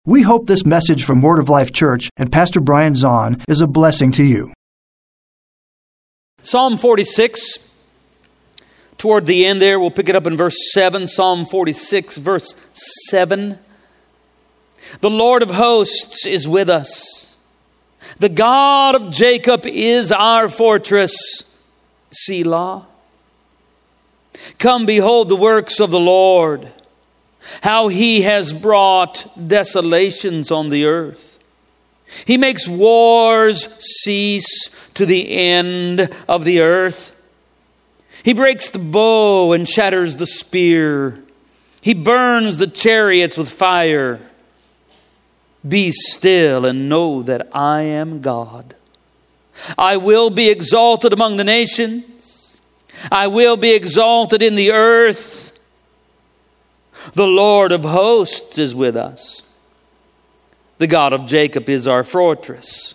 We hope this message from Word of Life Church and Pastor Brian Zahn is a blessing to you. Psalm 46, toward the end there, we'll pick it up in verse 7. Psalm 46, verse 7. The Lord of hosts is with us. The God of Jacob is our fortress. Selah. Come, behold the works of the Lord, how He has brought desolations on the earth. He makes wars cease to the end of the earth. He breaks the bow and shatters the spear. He burns the chariots with fire. Be still and know that I am God. I will be exalted among the nations. I will be exalted in the earth. The Lord of hosts is with us. The God of Jacob is our fortress.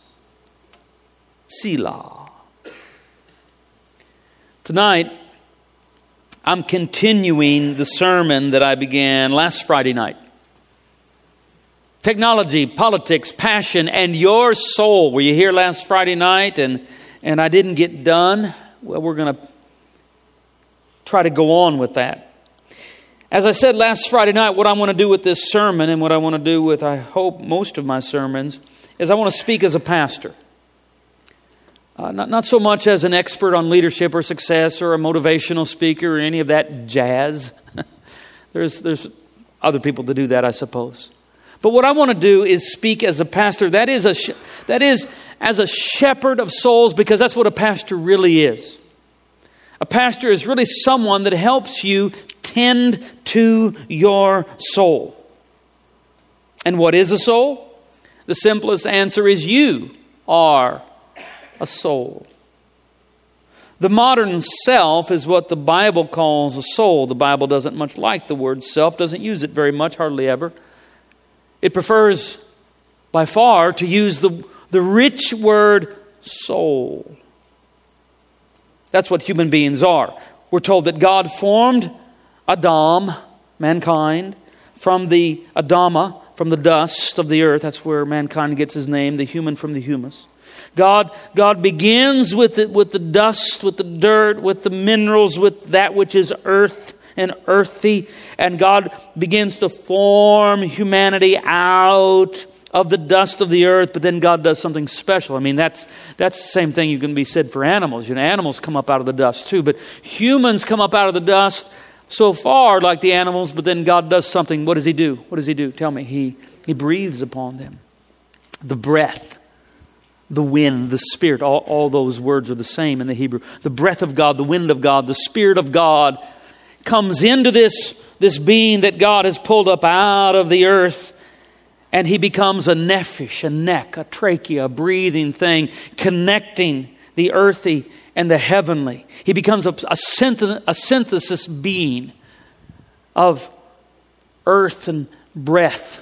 Selah. Tonight, I'm continuing the sermon that I began last Friday night. Technology, politics, passion, and your soul. Were you here last Friday night and I didn't get done? Well, we're going to try to go on with that. As I said last Friday night, what I want to do with this sermon and what I want to do with, I hope, most of my sermons is I want to speak as a pastor. Not so much as an expert on leadership or success or a motivational speaker or any of that jazz. There's other people to do that, I suppose. But what I want to do is speak as a pastor. That is as a shepherd of souls, because that's what a pastor really is. A pastor is really someone that helps you tend to your soul. And what is a soul? The simplest answer is you are a soul. The modern self is what the Bible calls a soul. The Bible doesn't much like the word self, doesn't use it very much, hardly ever. It prefers by far to use the rich word soul. That's what human beings are. We're told that God formed Adam, mankind, from the Adama, from the dust of the earth. That's where mankind gets his name, the human from the humus. God begins with the dust, with the dirt, with the minerals, with that which is earth and earthy. And God begins to form humanity out of the dust of the earth, but then God does something special. I mean, that's the same thing you can be said for animals. You know, animals come up out of the dust too, but humans come up out of the dust so far like the animals, but then God does something. What does He do? What does He do? Tell me. He breathes upon them. The breath, the wind, the spirit, all those words are the same in the Hebrew. The breath of God, the wind of God, the Spirit of God comes into this being that God has pulled up out of the earth. And he becomes a nephesh, a neck, a trachea, a breathing thing, connecting the earthy and the heavenly. He becomes a synthesis being of earth and breath.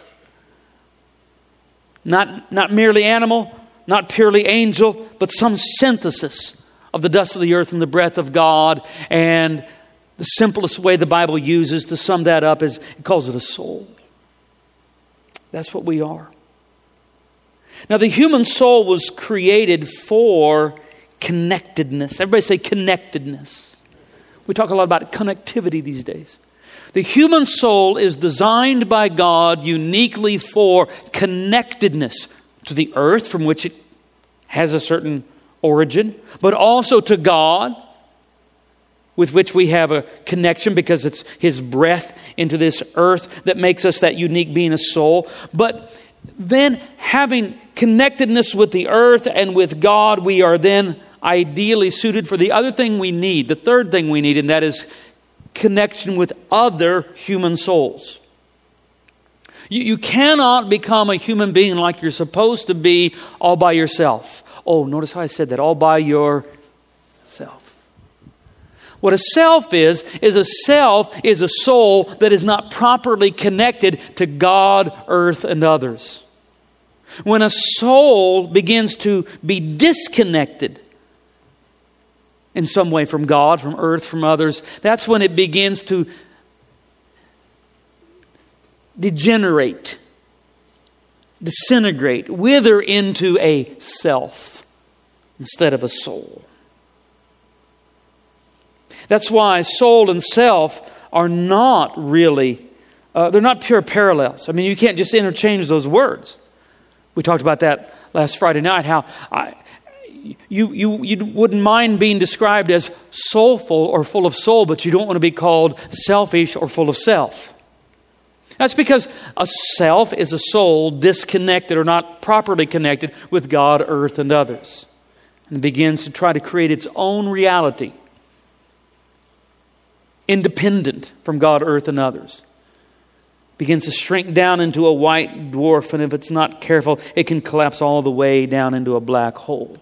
Not merely animal, not purely angel, but some synthesis of the dust of the earth and the breath of God. And the simplest way the Bible uses to sum that up is it calls it a soul. That's what we are. Now, the human soul was created for connectedness. Everybody say connectedness. We talk a lot about connectivity these days. The human soul is designed by God uniquely for connectedness to the earth, from which it has a certain origin, but also to God, with which we have a connection because it's His breath into this earth that makes us that unique being, a soul. But then having connectedness with the earth and with God, we are then ideally suited for the other thing we need, the third thing we need, and that is connection with other human souls. You cannot become a human being like you're supposed to be all by yourself. Oh, notice how I said that, all by yourself. What a self is a soul that is not properly connected to God, earth, and others. When a soul begins to be disconnected in some way from God, from earth, from others, that's when it begins to degenerate. disintegrate, wither into a self instead of a soul. That's why soul and self are not really, they're not pure parallels. I mean, you can't just interchange those words. We talked about that last Friday night, how you wouldn't mind being described as soulful or full of soul, but you don't want to be called selfish or full of self. That's because a self is a soul disconnected or not properly connected with God, earth, and others. And begins to try to create its own reality, independent from God, earth, and others. Begins to shrink down into a white dwarf, and if it's not careful, it can collapse all the way down into a black hole.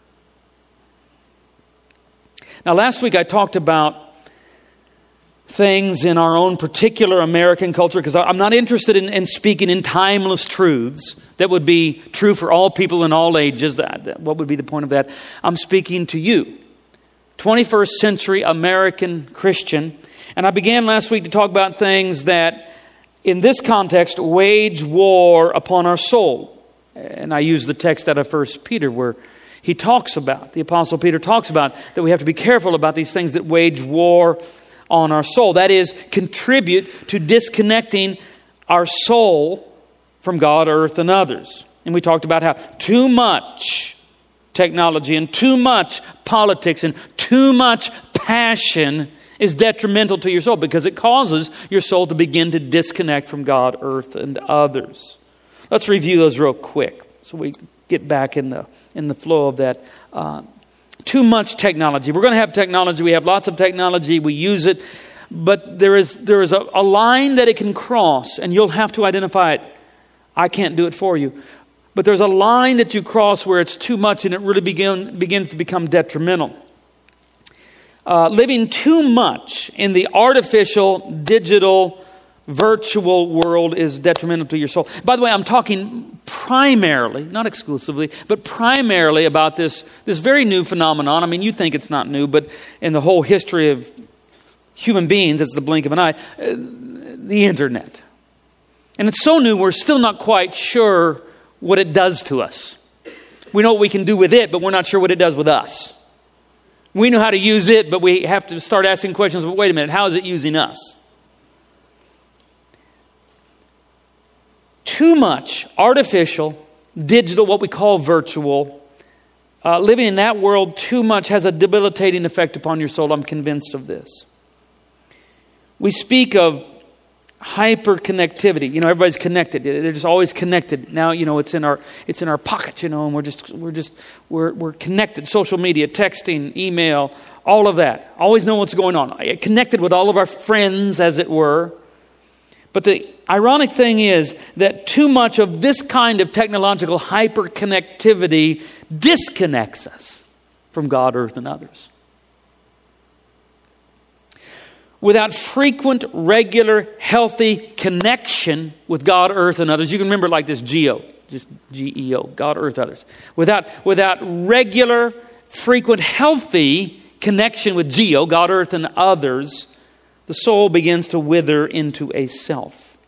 Now, last week I talked about things in our own particular American culture, because I'm not interested in speaking in timeless truths that would be true for all people in all ages. What would be the point of that? I'm speaking to you, 21st century American Christian. And I began last week to talk about things that, in this context, wage war upon our soul. And I used the text out of 1 Peter where he talks about, the Apostle Peter talks about, that we have to be careful about these things that wage war on our soul. That is, contribute to disconnecting our soul from God, earth, and others. And we talked about how too much technology and too much politics and too much passion is detrimental to your soul, because it causes your soul to begin to disconnect from God, earth, and others. Let's review those real quick so we get back in the flow of that. Too much technology. We're going to have technology. We have lots of technology. We use it. But there is a line that it can cross, and you'll have to identify it. I can't do it for you. But there's a line that you cross where it's too much, and it really begins to become detrimental. Living too much in the artificial, digital, virtual world is detrimental to your soul. By the way, I'm talking primarily, not exclusively, but primarily about this very new phenomenon. I mean, you think it's not new, but in the whole history of human beings, it's the blink of an eye, the internet. And it's so new, we're still not quite sure what it does to us. We know what we can do with it, but we're not sure what it does with us. We know how to use it, but we have to start asking questions, but wait a minute, how is it using us? Too much artificial, digital, what we call virtual, living in that world too much has a debilitating effect upon your soul. I'm convinced of this. We speak of hyperconnectivity. You know, everybody's connected. They're just always connected. Now, you know, it's in our pocket, you know, and we're connected. Social media, texting, email, all of that. Always know what's going on. Connected with all of our friends, as it were. But the ironic thing is that too much of this kind of technological hyperconnectivity disconnects us from God, earth, and others. Without frequent, regular, healthy connection with God, earth, and others. You can remember it like this, GEO, just G-E-O, God, earth, others. Without regular, frequent, healthy connection with GEO, God, earth, and others, the soul begins to wither into a self.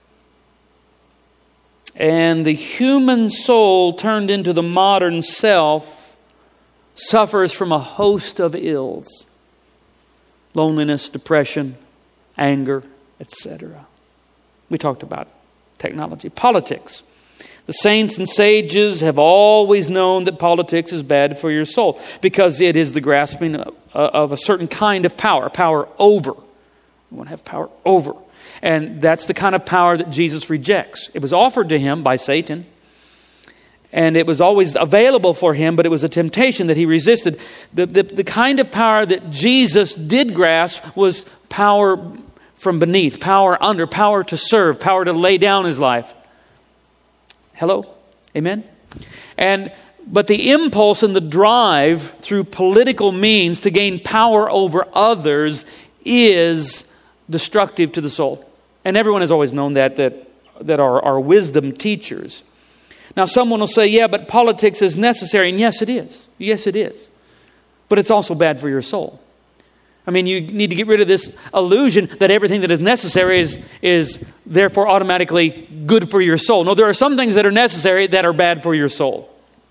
And the human soul turned into the modern self suffers from a host of ills. Loneliness, depression, anger, etc. We talked about technology. Politics. The saints and sages have always known that politics is bad for your soul because it is the grasping of a certain kind of power over. We want to have power over. And that's the kind of power that Jesus rejects. It was offered to him by Satan. And it was always available for him, but it was a temptation that he resisted. The kind of power that Jesus did grasp was power from beneath, power under, power to serve, power to lay down his life. Hello? Amen? But the impulse and the drive through political means to gain power over others is destructive to the soul. And everyone has always known that are wisdom teachers. Now, someone will say, yeah, but politics is necessary. And yes, it is. Yes, it is. But it's also bad for your soul. I mean, you need to get rid of this illusion that everything that is necessary is therefore automatically good for your soul. No, there are some things that are necessary that are bad for your soul.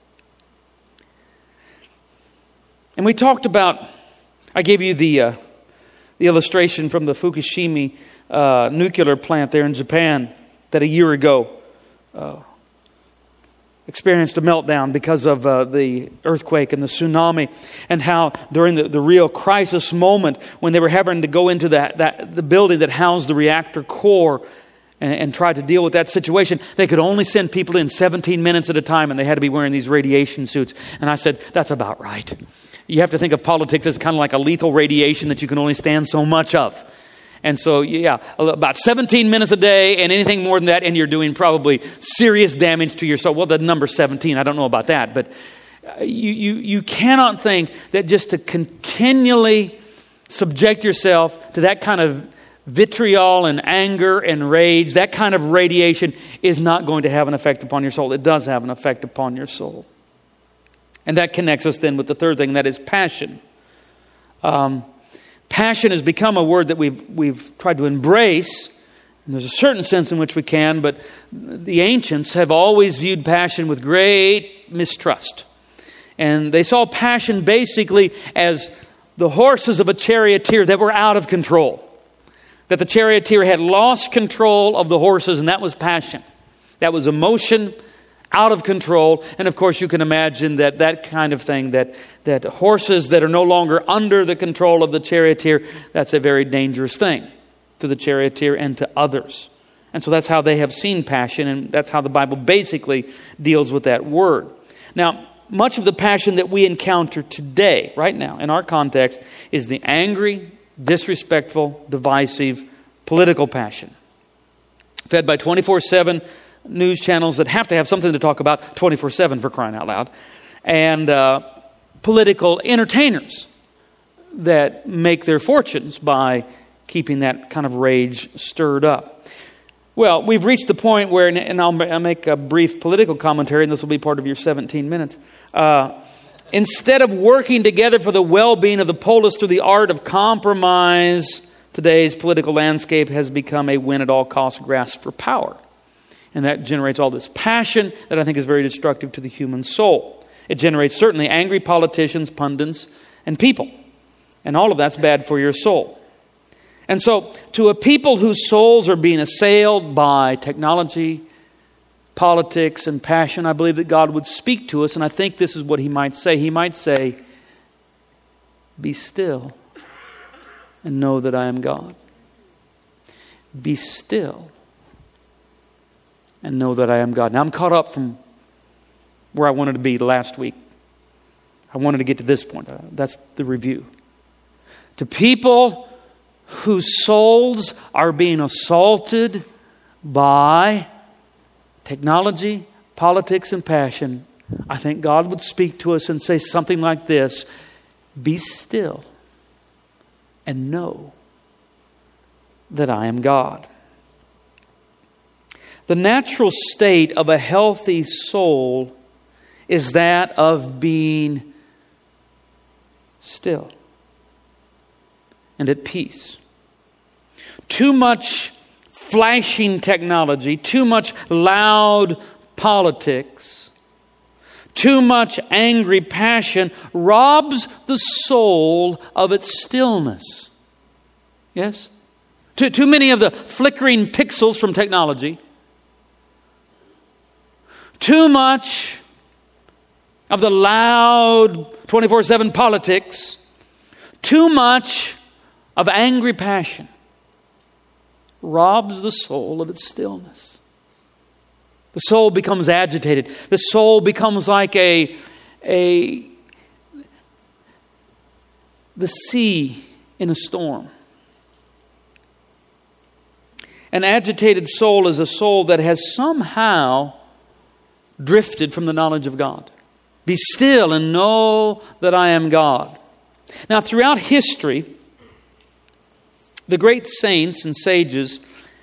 And we talked about, I gave you the illustration from the Fukushima nuclear plant there in Japan that a year ago experienced a meltdown because of the earthquake and the tsunami, and how during the real crisis moment when they were having to go into the building that housed the reactor core and try to deal with that situation, they could only send people in 17 minutes at a time, and they had to be wearing these radiation suits. And I said, that's about right. You have to think of politics as kind of like a lethal radiation that you can only stand so much of. And so, yeah, about 17 minutes a day, and anything more than that, and you're doing probably serious damage to your soul. Well, the number 17, I don't know about that, but you cannot think that just to continually subject yourself to that kind of vitriol and anger and rage, that kind of radiation is not going to have an effect upon your soul. It does have an effect upon your soul. And that connects us then with the third thing, that is passion. Passion has become a word that we've tried to embrace. And there's a certain sense in which we can, but the ancients have always viewed passion with great mistrust. And they saw passion basically as the horses of a charioteer that were out of control. That the charioteer had lost control of the horses, and that was passion. That was emotion, out of control. And of course you can imagine that kind of thing, that horses that are no longer under the control of the charioteer, that's a very dangerous thing to the charioteer and to others. And so that's how they have seen passion, and that's how the Bible basically deals with that word. Now, much of the passion that we encounter today, right now, in our context, is the angry, disrespectful, divisive, political passion. Fed by 24/7 news channels that have to have something to talk about 24/7, for crying out loud, and political entertainers that make their fortunes by keeping that kind of rage stirred up. Well, we've reached the point where, and I'll make a brief political commentary, and this will be part of your 17 minutes. Instead of working together for the well-being of the polis through the art of compromise, today's political landscape has become a win-at-all-cost grasp for power. And that generates all this passion that I think is very destructive to the human soul. It generates certainly angry politicians, pundits, and people. And all of that's bad for your soul. And so, to a people whose souls are being assailed by technology, politics, and passion, I believe that God would speak to us, and I think this is what He might say. He might say, "Be still and know that I am God. Be still and know that I am God." Now, I'm caught up from where I wanted to be last week. I wanted to get to this point. That's the review. To people whose souls are being assaulted by technology, politics, and passion, I think God would speak to us and say something like this: "Be still and know that I am God." The natural state of a healthy soul is that of being still and at peace. Too much flashing technology, too much loud politics, too much angry passion robs the soul of its stillness. Yes? Too many of the flickering pixels from technology, too much of the loud 24/7 politics, too much of angry passion robs the soul of its stillness. The soul becomes agitated. The soul becomes like the sea in a storm. An agitated soul is a soul that has somehow drifted from the knowledge of God. Be still and know that I am God. Now, throughout history, the great saints and sages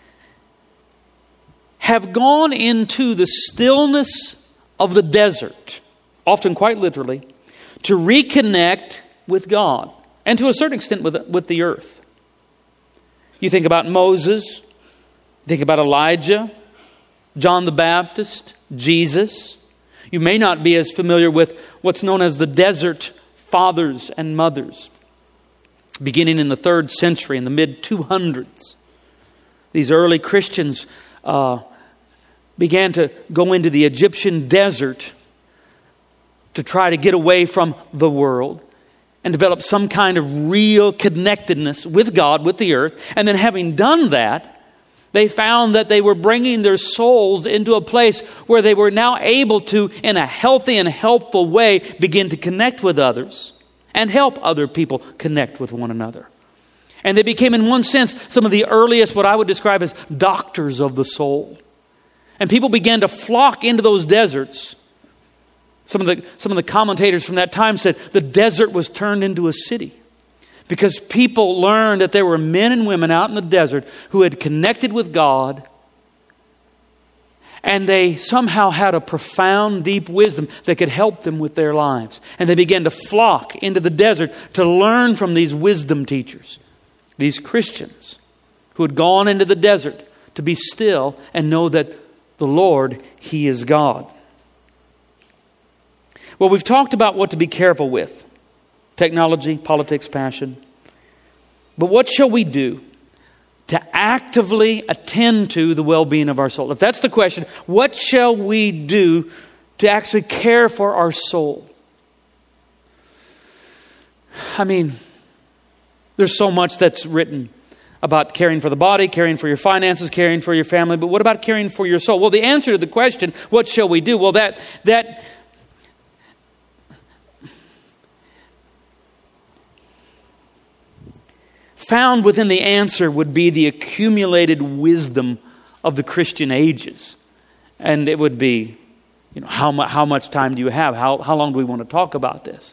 have gone into the stillness of the desert, often quite literally, to reconnect with God. and to a certain extent with the earth. You think about Moses, think about Elijah, John the Baptist, Jesus. You may not be as familiar with what's known as the desert fathers and mothers. Beginning in the 3rd century, in the mid-200s, these early Christians began to go into the Egyptian desert to try to get away from the world and develop some kind of real connectedness with God, with the earth. And then having done that, they found that they were bringing their souls into a place where they were now able to, in a healthy and helpful way, begin to connect with others and help other people connect with one another. And they became, in one sense, some of the earliest, what I would describe as doctors of the soul. And people began to flock into those deserts. Some of the commentators from that time said the desert was turned into a city, because people learned that there were men and women out in the desert who had connected with God, and they somehow had a profound, deep wisdom that could help them with their lives. And they began to flock into the desert to learn from these wisdom teachers, these Christians who had gone into the desert to be still and know that the Lord, He is God. Well, we've talked about what to be careful with. Technology, politics, passion. But what shall we do to actively attend to the well-being of our soul? If that's the question, what shall we do to actually care for our soul? I mean, there's so much that's written about caring for the body, caring for your finances, caring for your family, but what about caring for your soul? Well, the answer to the question, what shall we do? Well, that found within the answer would be the accumulated wisdom of the Christian ages. And it would be, how much time do you have? How long do we want to talk about this?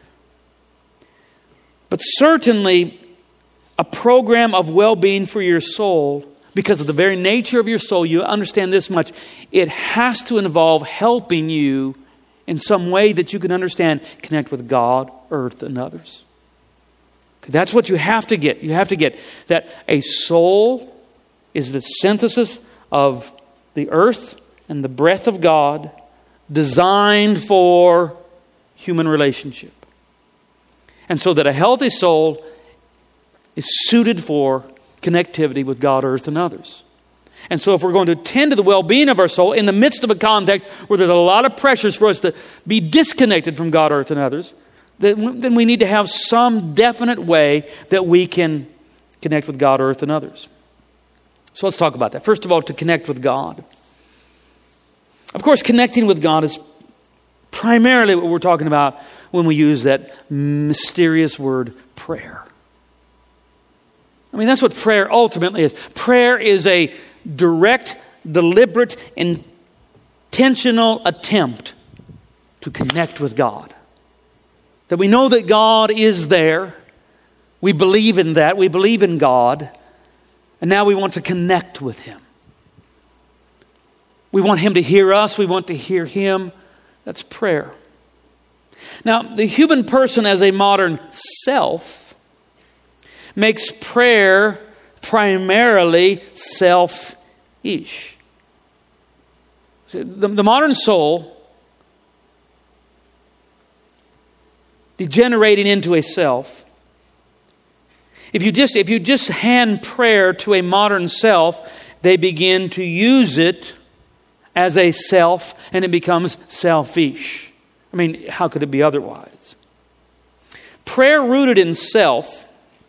But certainly, a program of well-being for your soul, because of the very nature of your soul, you understand this much, it has to involve helping you in some way that you can understand, connect with God, earth, and others. That's what you have to get. You have to get that a soul is the synthesis of the earth and the breath of God, designed for human relationship. And so that a healthy soul is suited for connectivity with God, earth, and others. And so if we're going to attend to the well-being of our soul in the midst of a context where there's a lot of pressures for us to be disconnected from God, earth, and others, then we need to have some definite way that we can connect with God, earth, and others. So let's talk about that. First of all, to connect with God. Of course, connecting with God is primarily what we're talking about when we use that mysterious word, prayer. I mean, that's what prayer ultimately is. Prayer is a direct, deliberate, intentional attempt to connect with God. That we know that God is there. We believe in that. We believe in God. And now we want to connect with Him. We want Him to hear us. We want to hear Him. That's prayer. Now, the human person as a modern self makes prayer primarily selfish. The modern soul, degenerating into a self. If you just hand prayer to a modern self, they begin to use it as a self, and it becomes selfish. I mean, how could it be otherwise? Prayer rooted in self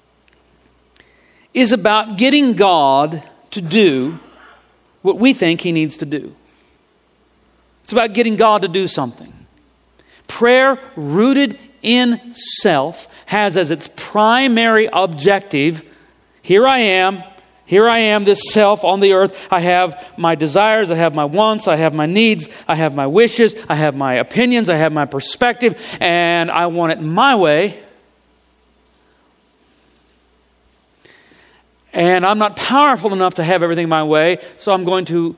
is about getting God to do what we think He needs to do. It's about getting God to do something. Prayer rooted in self has as its primary objective, here I am, this self on the earth. I have my desires, I have my wants, I have my needs, I have my wishes, I have my opinions, I have my perspective, and I want it my way. And I'm not powerful enough to have everything my way, so I'm going to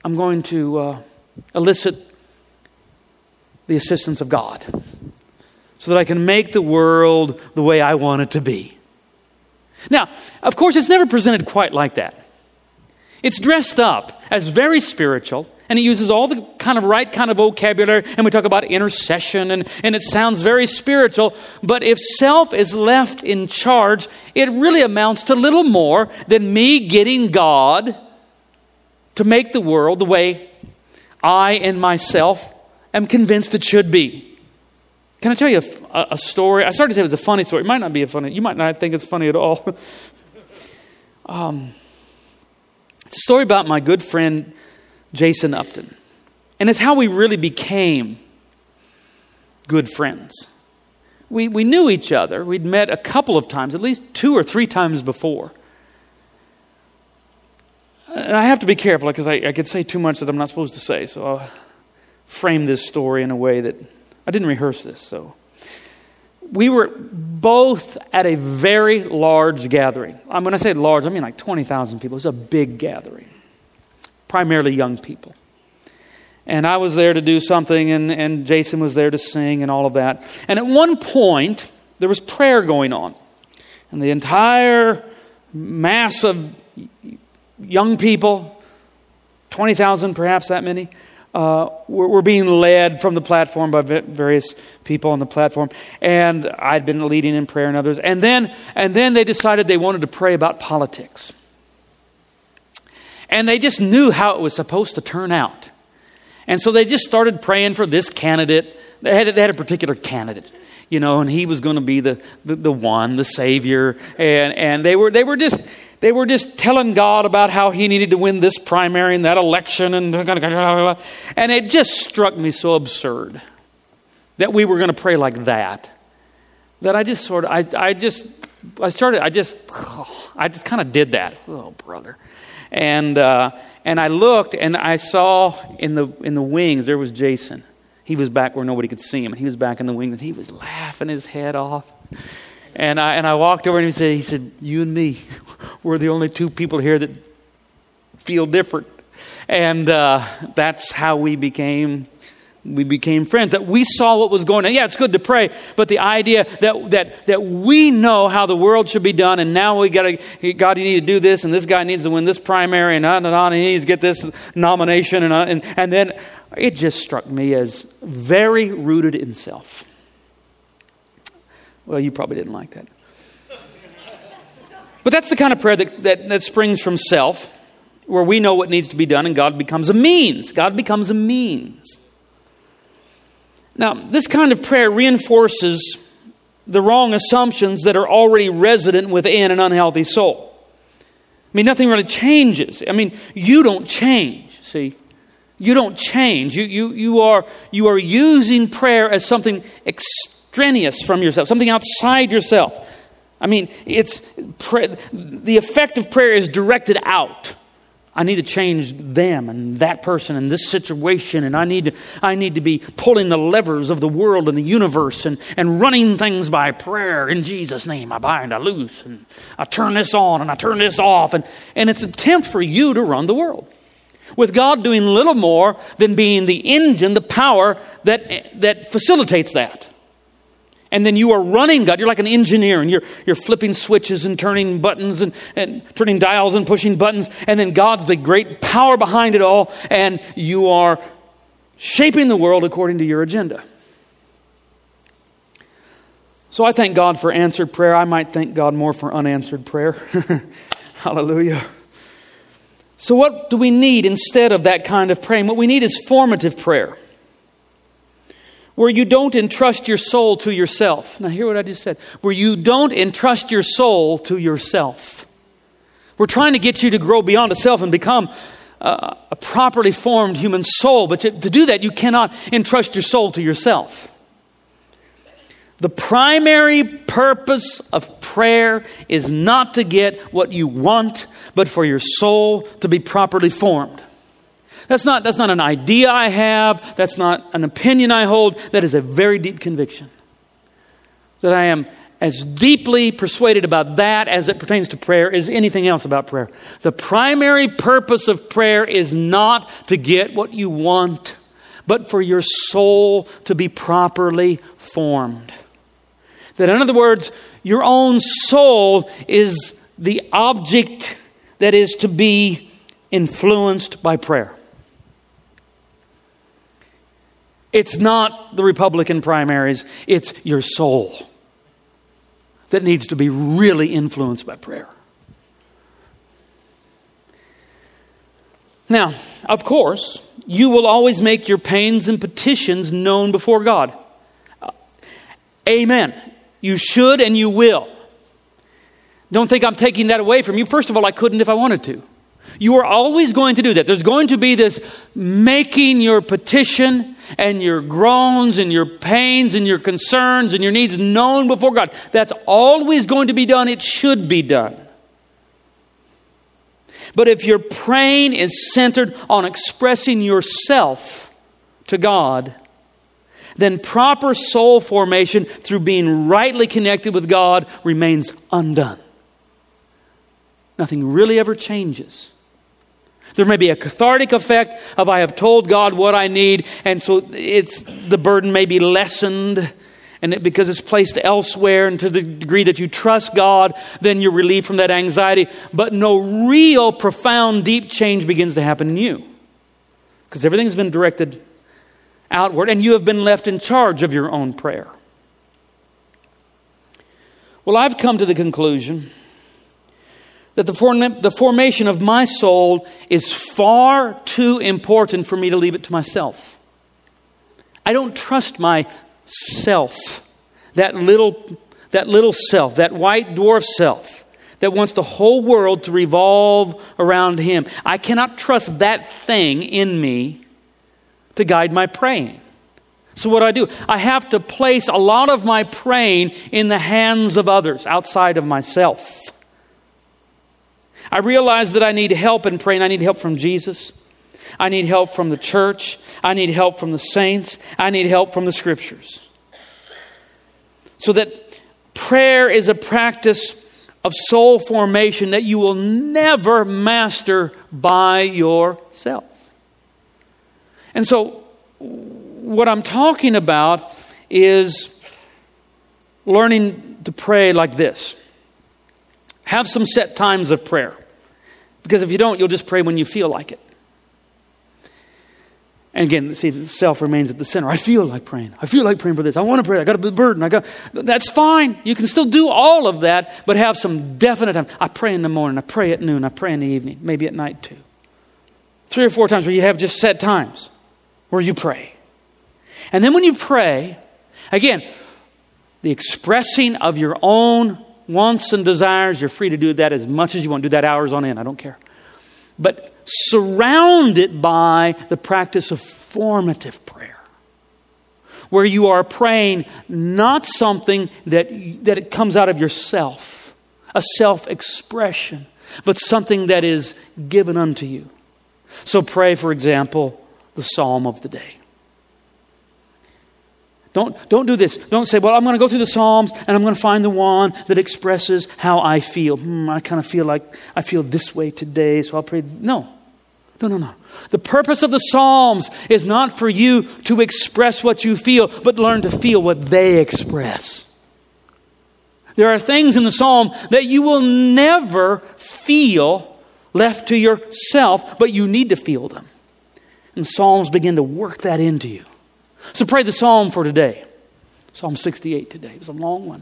elicit the assistance of God. so that I can make the world the way I want it to be. Now, of course, it's never presented quite like that. It's dressed up as very spiritual, and it uses all the right kind of vocabulary, and we talk about intercession, and it sounds very spiritual. But if self is left in charge, it really amounts to little more than me getting God to make the world the way I and myself am convinced it should be. Can I tell you a story? I started to say it was a funny story. It might not be funny. You might not think it's funny at all. It's a story about my good friend Jason Upton. And it's how we really became good friends. We knew each other. We'd met a couple of times, at least 2 or 3 times before. And I have to be careful because I could say too much that I'm not supposed to say. So I'll frame this story in a way that I didn't rehearse this. So we were both at a very large gathering. When I say large, I mean like 20,000 people. It was a big gathering. Primarily young people. And I was there to do something, and Jason was there to sing and all of that. And at one point, there was prayer going on. And the entire mass of young people, 20,000 perhaps, that many, were being led from the platform by various people on the platform. And I'd been leading in prayer and others. And then they decided they wanted to pray about politics. And they just knew how it was supposed to turn out. And so they just started praying for this candidate. They had a particular candidate, and he was going to be the one, the Savior. And they were just telling God about how he needed to win this primary and that election. And it just struck me so absurd that we were going to pray like that. That I just kind of did that. Oh, brother. And I looked and I saw in the wings there was Jason. He was back where nobody could see him. He was back in the wings and he was laughing his head off. And I walked over and he said, "You and me, we're the only 2 people here that feel different." And that's how we became friends. That we saw what was going on. Yeah, it's good to pray, but the idea that we know how the world should be done, and now God, you need to do this, and this guy needs to win this primary, and on and on, and he needs to get this nomination, and then it just struck me as very rooted in self. Well, you probably didn't like that. But that's the kind of prayer that springs from self, where we know what needs to be done, and God becomes a means. God becomes a means. Now, this kind of prayer reinforces the wrong assumptions that are already resident within an unhealthy soul. I mean, nothing really changes. I mean, you don't change, see? You don't change. You are using prayer as something extraneous from yourself, something outside yourself. I mean, the effect of prayer is directed out. I need to change them and that person and this situation, and I need to be pulling the levers of the world and the universe and running things by prayer. In Jesus' name, I bind, I loose, and I turn this on and I turn this off. And it's an attempt for you to run the world. With God doing little more than being the engine, the power that facilitates that. And then you are running God. You're like an engineer, and you're flipping switches and turning buttons and turning dials and pushing buttons. And then God's the great power behind it all, and you are shaping the world according to your agenda. So I thank God for answered prayer. I might thank God more for unanswered prayer. Hallelujah. So what do we need instead of that kind of praying? What we need is formative prayer, where you don't entrust your soul to yourself. Now hear what I just said. Where you don't entrust your soul to yourself. We're trying to get you to grow beyond a self and become a properly formed human soul. But to do that, you cannot entrust your soul to yourself. The primary purpose of prayer is not to get what you want, but for your soul to be properly formed. That's not an idea I have. That's not an opinion I hold. That is a very deep conviction. That I am as deeply persuaded about that as it pertains to prayer as anything else about prayer. The primary purpose of prayer is not to get what you want, but for your soul to be properly formed. That, in other words, your own soul is the object that is to be influenced by prayer. It's not the Republican primaries, it's your soul that needs to be really influenced by prayer. Now, of course, you will always make your pains and petitions known before God. Amen. You should and you will. Don't think I'm taking that away from you. First of all, I couldn't if I wanted to. You are always going to do that. There's going to be this making your petition and your groans and your pains and your concerns and your needs known before God. That's always going to be done. It should be done. But if your praying is centered on expressing yourself to God, then proper soul formation through being rightly connected with God remains undone. Nothing really ever changes. There may be a cathartic effect of I have told God what I need, and so the burden may be lessened, and because it's placed elsewhere, and to the degree that you trust God, then you're relieved from that anxiety. But no real, profound, deep change begins to happen in you, because everything's been directed outward, and you have been left in charge of your own prayer. Well, I've come to the conclusion that the formation of my soul is far too important for me to leave it to myself. I don't trust myself, that little self, that white dwarf self that wants the whole world to revolve around him. I cannot trust that thing in me to guide my praying. So what do? I have to place a lot of my praying in the hands of others outside of myself. I realize that I need help in praying. I need help from Jesus. I need help from the church. I need help from the saints. I need help from the Scriptures. So that prayer is a practice of soul formation that you will never master by yourself. And so what I'm talking about is learning to pray like this. Have some set times of prayer. Because if you don't, you'll just pray when you feel like it. And again, see, the self remains at the center. I feel like praying. I feel like praying for this. I want to pray. I got a burden. That's fine. You can still do all of that, but have some definite time. I pray in the morning. I pray at noon. I pray in the evening. Maybe at night too. 3 or 4 times where you have just set times where you pray. And then when you pray, again, the expressing of your own wants and desires, you're free to do that as much as you want. Do that hours on end. I don't care. But surround it by the practice of formative prayer, where you are praying not something that it comes out of yourself, a self-expression, but something that is given unto you. So pray, for example, the Psalm of the day. Don't do this. Don't say, well, I'm going to go through the Psalms and I'm going to find the one that expresses how I feel. I kind of feel like I feel this way today, so I'll pray. No. The purpose of the Psalms is not for you to express what you feel, but learn to feel what they express. There are things in the Psalm that you will never feel left to yourself, but you need to feel them. And the Psalms begin to work that into you. So pray the Psalm for today. Psalm 68 today. It was a long one.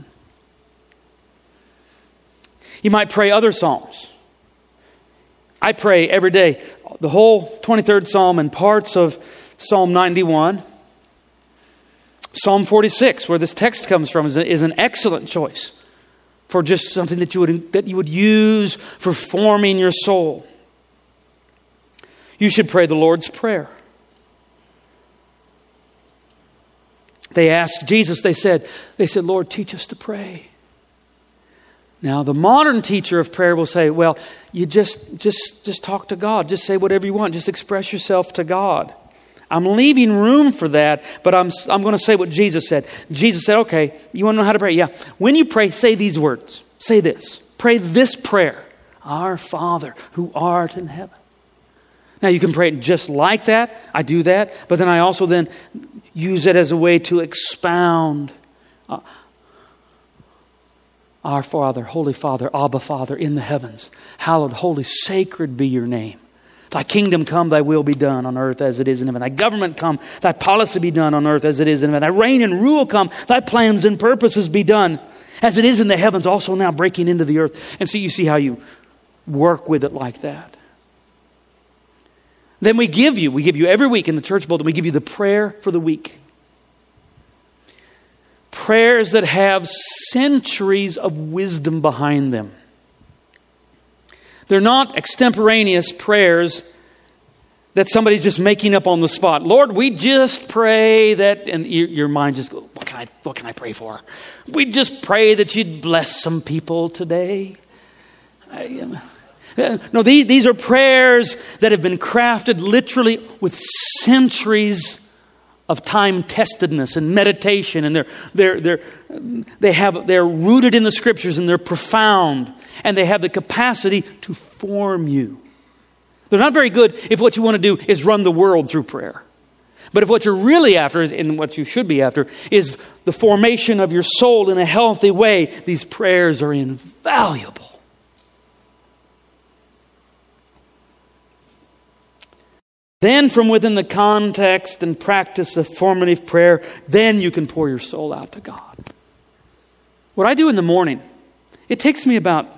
You might pray other Psalms. I pray every day the whole 23rd Psalm and parts of Psalm 91. Psalm 46, where this text comes from, is an excellent choice for just something that you would use for forming your soul. You should pray the Lord's Prayer. They asked Jesus, they said, Lord, teach us to pray. Now, the modern teacher of prayer will say, well, you just talk to God. Just say whatever you want. Just express yourself to God. I'm leaving room for that, but I'm going to say what Jesus said. Jesus said, okay, you want to know how to pray? Yeah. When you pray, say these words. Say this. Pray this prayer. Our Father, who art in heaven. Now, you can pray it just like that. I do that. But then I also use it as a way to expound. Our Father, Holy Father, Abba Father in the heavens, hallowed, holy, sacred be your name. Thy kingdom come, thy will be done on earth as it is in heaven. Thy government come, thy policy be done on earth as it is in heaven. Thy reign and rule come, thy plans and purposes be done as it is in the heavens, also now breaking into the earth. And so you see how you work with it like that. Then we give you every week in the church bulletin, we give you the prayer for the week. Prayers that have centuries of wisdom behind them. They're not extemporaneous prayers that somebody's just making up on the spot. Lord, we just pray that, and your mind just goes, what can I pray for? We just pray that you'd bless some people today. No, these are prayers that have been crafted literally with centuries of time-testedness and meditation, and they're rooted in the Scriptures, and they're profound, and they have the capacity to form you. They're not very good if what you want to do is run the world through prayer. But if what you're really after, and what you should be after, is the formation of your soul in a healthy way, these prayers are invaluable. Then from within the context and practice of formative prayer, then you can pour your soul out to God. What I do in the morning, it takes me about,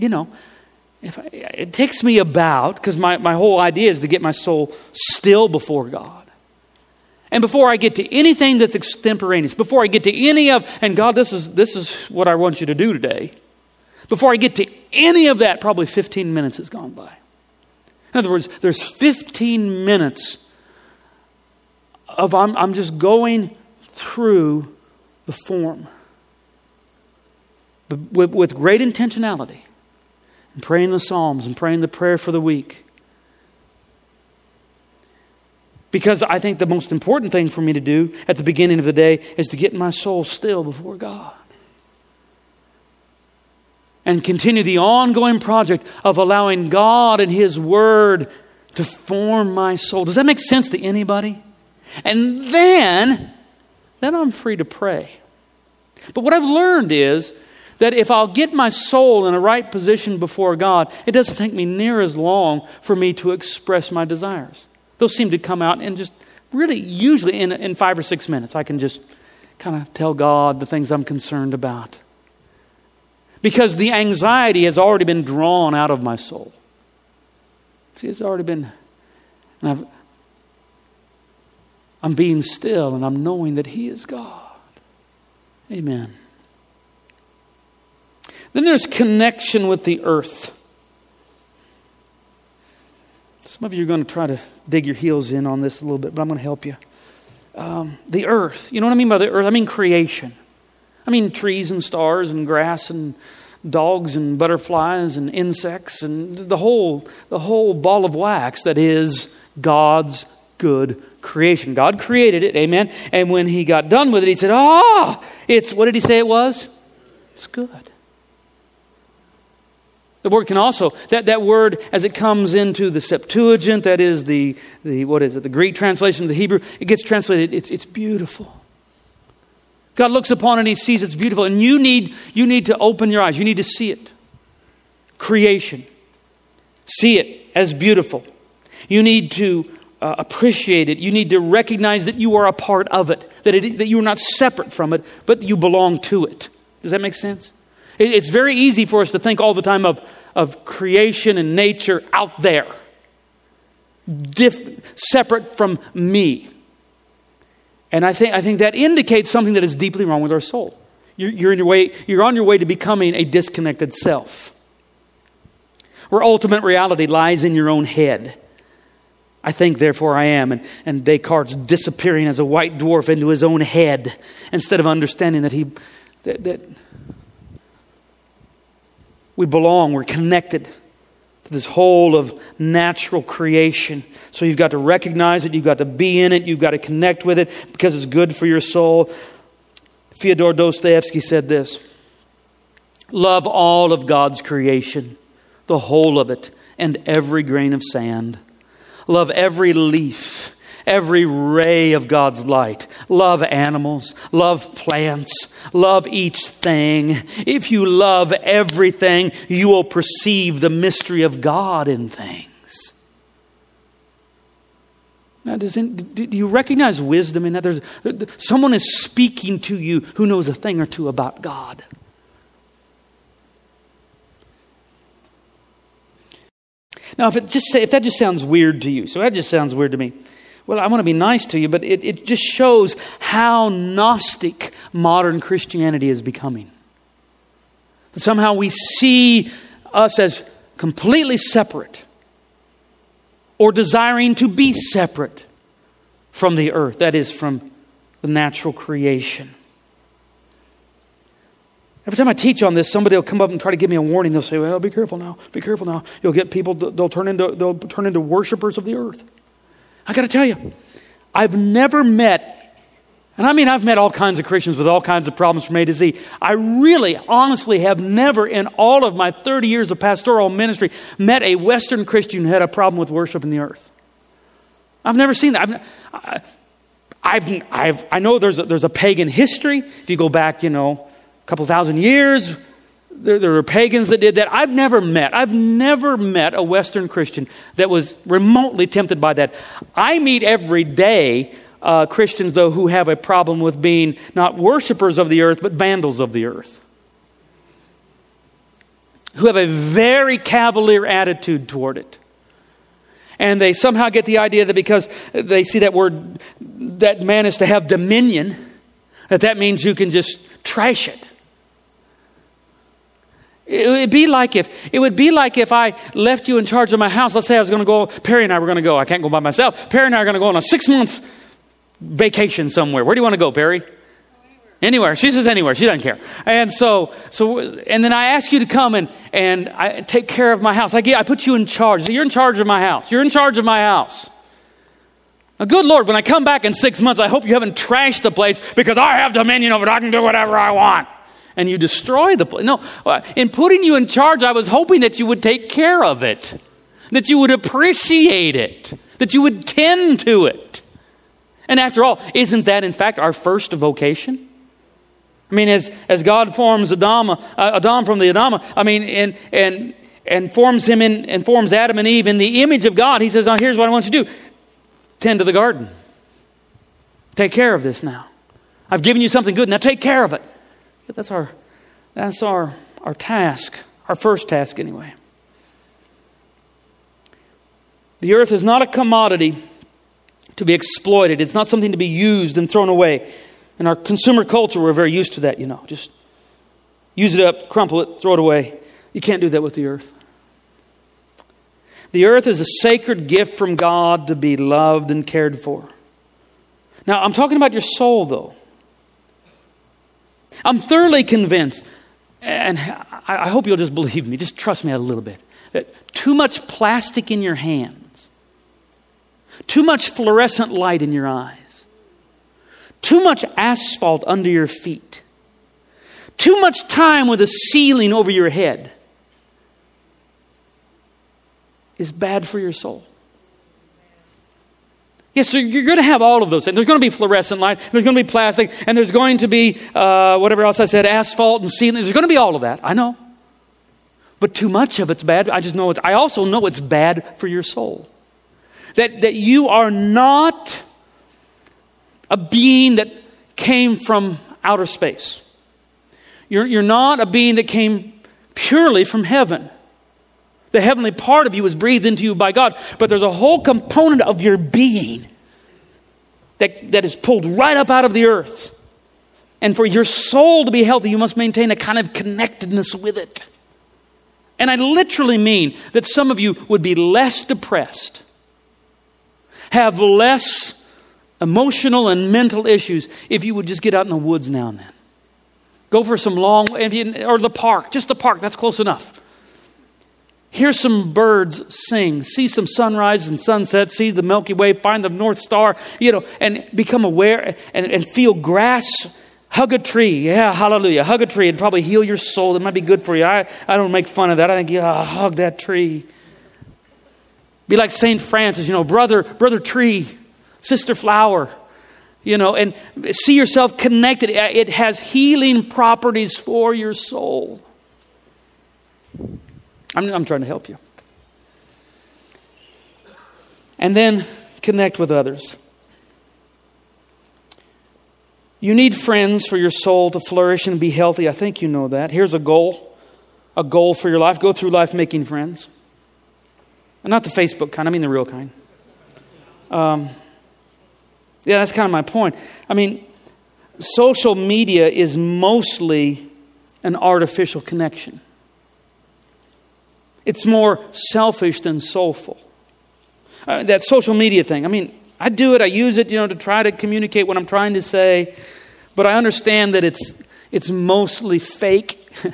because my whole idea is to get my soul still before God. And before I get to anything that's extemporaneous, before I get to any of, and God, this is what I want you to do today. Before I get to any of that, probably 15 minutes has gone by. In other words, there's 15 minutes of I'm just going through the form with great intentionality and praying the Psalms and praying the prayer for the week. Because I think the most important thing for me to do at the beginning of the day is to get my soul still before God. And continue the ongoing project of allowing God and His Word to form my soul. Does that make sense to anybody? And then I'm free to pray. But what I've learned is that if I'll get my soul in a right position before God, it doesn't take me near as long for me to express my desires. Those seem to come out in just really, usually in 5 or 6 minutes. I can just kind of tell God the things I'm concerned about. Because the anxiety has already been drawn out of my soul. See, it's already been... And I'm being still and I'm knowing that He is God. Amen. Then there's connection with the earth. Some of you are going to try to dig your heels in on this a little bit, but I'm going to help you. The earth. You know what I mean by the earth? I mean creation. I mean trees and stars and grass and dogs and butterflies and insects and the whole ball of wax that is God's good creation. God created it, amen. And when He got done with it, He said, it's, what did He say it was? It's good. The word can also, that word as it comes into the Septuagint, that is the Greek translation of the Hebrew, it gets translated, it's beautiful. God looks upon it and He sees it's beautiful. And you need to open your eyes. You need to see it. Creation. See it as beautiful. You need to appreciate it. You need to recognize that you are a part of it. That you are not separate from it, but you belong to it. Does that make sense? It's very easy for us to think all the time of creation and nature out there. Separate from me. And I think that indicates something that is deeply wrong with our soul. You're on your way to becoming a disconnected self. Where ultimate reality lies in your own head. I think, therefore I am. And Descartes disappearing as a white dwarf into his own head. Instead of understanding that we belong, we're connected to this whole of natural creation. So you've got to recognize it, you've got to be in it, you've got to connect with it because it's good for your soul. Fyodor Dostoevsky said this: love all of God's creation, the whole of it, and every grain of sand. Love every leaf, every ray of God's light. Love animals, love plants, love each thing. If you love everything, you will perceive the mystery of God in things. Now, do you recognize wisdom in that? Someone is speaking to you who knows a thing or two about God. Now, if that just sounds weird to you, so that just sounds weird to me. Well, I want to be nice to you, but it just shows how Gnostic modern Christianity is becoming. That somehow we see us as completely separate, or desiring to be separate from the earth, that is, from the natural creation. Every time I teach on this, somebody will come up and try to give me a warning. They'll say, well, be careful now, be careful now. You'll get people, they'll turn into worshipers of the earth. I got to tell you, I've never met, and I mean I've met all kinds of Christians with all kinds of problems from A to Z. I really, honestly have never in all of my 30 years of pastoral ministry met a Western Christian who had a problem with worship in the earth. I've never seen that. I know there's a pagan history. If you go back, a couple thousand years, there were pagans that did that. I've never met a Western Christian that was remotely tempted by that. I meet every day Christians, though, who have a problem with being not worshipers of the earth, but vandals of the earth. Who have a very cavalier attitude toward it. And they somehow get the idea that because they see that word, that man is to have dominion, that means you can just trash it. It would be like if I left you in charge of my house. Let's say I was going to go, Perry and I were going to go. I can't go by myself. Perry and I are going to go on a 6-month vacation somewhere. Where do you want to go, Perry? Anywhere. She says anywhere. She doesn't care. And and then I ask you to come and I take care of my house. I put you in charge. So you're in charge of my house. You're in charge of my house. Now, good Lord, when I come back in 6 months, I hope you haven't trashed the place because I have dominion over it. I can do whatever I want. And you destroy the place. No, in putting you in charge, I was hoping that you would take care of it. That you would appreciate it. That you would tend to it. And after all, isn't that in fact our first vocation? I mean, as God forms Adam from the Adama, I mean, and forms him and forms Adam and Eve in the image of God, he says, "Oh, here's what I want you to do. Tend to the garden. Take care of this now. I've given you something good. Now take care of it." That's our task, our first task anyway. The earth is not a commodity to be exploited. It's not something to be used and thrown away. In our consumer culture, we're very used to that, Just use it up, crumple it, throw it away. You can't do that with the earth. The earth is a sacred gift from God to be loved and cared for. Now, I'm talking about your soul, though. I'm thoroughly convinced, and I hope you'll just believe me, just trust me a little bit, that too much plastic in your hands, too much fluorescent light in your eyes, too much asphalt under your feet, too much time with a ceiling over your head is bad for your soul. Yes, so you're going to have all of those things. There's going to be fluorescent light, there's going to be plastic, and there's going to be, whatever else I said, asphalt and ceiling. There's going to be all of that, I know. But too much of it's bad. I also know it's bad for your soul. That you are not a being that came from outer space. You're not a being that came purely from heaven. The heavenly part of you was breathed into you by God, but there's a whole component of your being that is pulled right up out of the earth. And for your soul to be healthy, you must maintain a kind of connectedness with it. And I literally mean that some of you would be less depressed, have less emotional and mental issues if you would just get out in the woods now and then. Go for some or the park, just the park, that's close enough. Hear some birds sing, see some sunrise and sunset, see the Milky Way, find the North Star, and become aware and feel grass. Hug a tree. Yeah, hallelujah. Hug a tree. It'd probably heal your soul. It might be good for you. I don't make fun of that. I think, hug that tree. Be like St. Francis, brother tree, sister flower. And see yourself connected. It has healing properties for your soul. I'm trying to help you. And then connect with others. You need friends for your soul to flourish and be healthy. I think you know that. Here's a goal for your life. Go through life making friends. And not the Facebook kind, I mean the real kind. Yeah, that's kind of my point. I mean, social media is mostly an artificial connection. It's more selfish than soulful. That social media thing, I mean, I do it, I use it, to try to communicate what I'm trying to say, but I understand that it's mostly fake.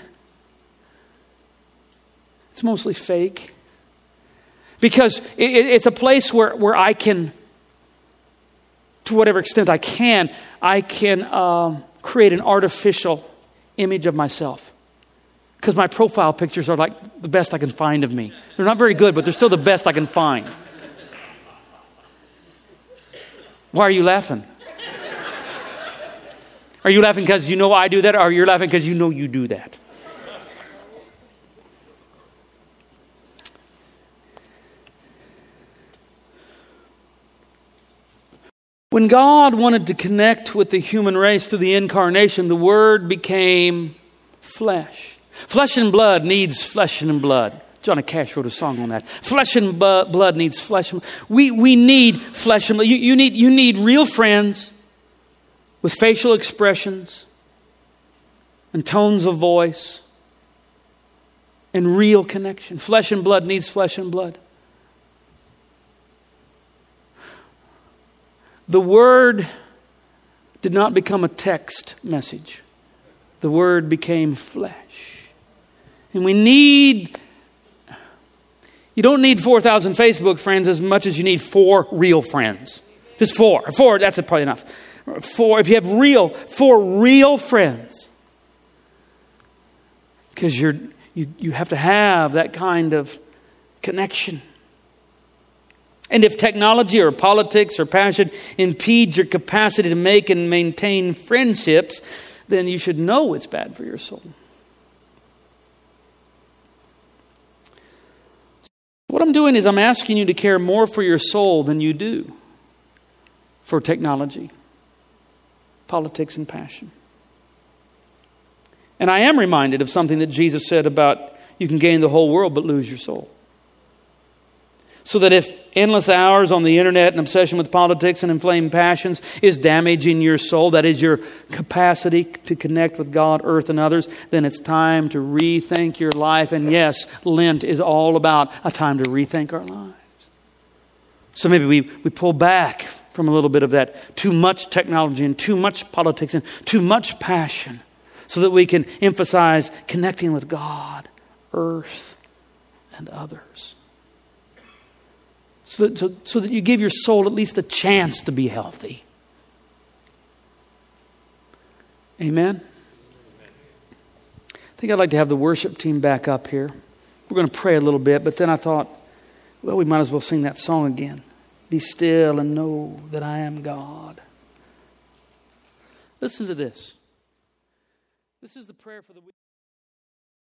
It's mostly fake. Because it's a place where I can, to whatever extent I can create an artificial image of myself. Because my profile pictures are like the best I can find of me. They're not very good, but they're still the best I can find. Why are you laughing? Are you laughing because you know I do that, or you're laughing because you know you do that? When God wanted to connect with the human race through the incarnation, the Word became flesh. Flesh and blood needs flesh and blood. Johnny Cash wrote a song on that. Flesh and blood needs flesh. We need flesh and blood. You need real friends with facial expressions and tones of voice and real connection. Flesh and blood needs flesh and blood. The Word did not become a text message. The Word became flesh. And you don't need 4,000 Facebook friends as much as you need 4 real friends. Just 4. 4, that's probably enough. 4, if you have 4 real friends. Because you have to have that kind of connection. And if technology or politics or passion impedes your capacity to make and maintain friendships, then you should know it's bad for your soul. What I'm doing is I'm asking you to care more for your soul than you do for technology, politics, and passion. And I am reminded of something that Jesus said about you can gain the whole world but lose your soul. So that if endless hours on the internet and obsession with politics and inflamed passions is damaging your soul, that is your capacity to connect with God, earth, and others, then it's time to rethink your life. And yes, Lent is all about a time to rethink our lives. So maybe we pull back from a little bit of that too much technology and too much politics and too much passion so that we can emphasize connecting with God, earth, and others. So that you give your soul at least a chance to be healthy. Amen? I think I'd like to have the worship team back up here. We're going to pray a little bit, but then I thought, well, we might as well sing that song again. Be still and know that I am God. Listen to this. This is the prayer for the week.